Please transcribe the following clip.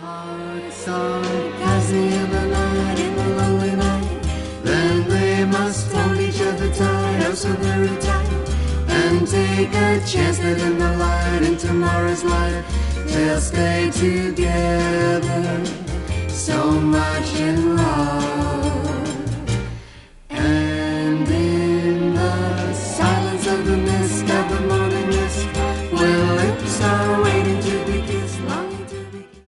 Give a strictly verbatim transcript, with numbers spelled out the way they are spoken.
Hearts are passing in the night, in the lonely night. Then they must hold each other tight, oh so very tight, and take a chance that in the light, in tomorrow's light, they'll stay together.